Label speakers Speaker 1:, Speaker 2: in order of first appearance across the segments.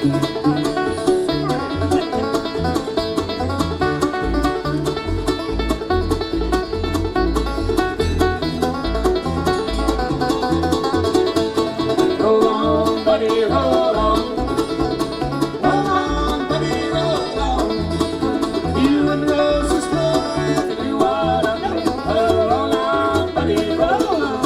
Speaker 1: Roll on, buddy, roll on. Roll on, buddy, roll on. You and Rose is going to do what I do. Roll on, buddy, roll on.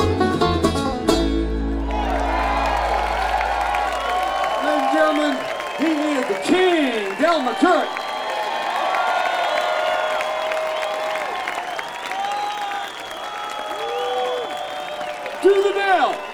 Speaker 1: Ladies and gentlemen, he is the king, Del McCurry. To the Del.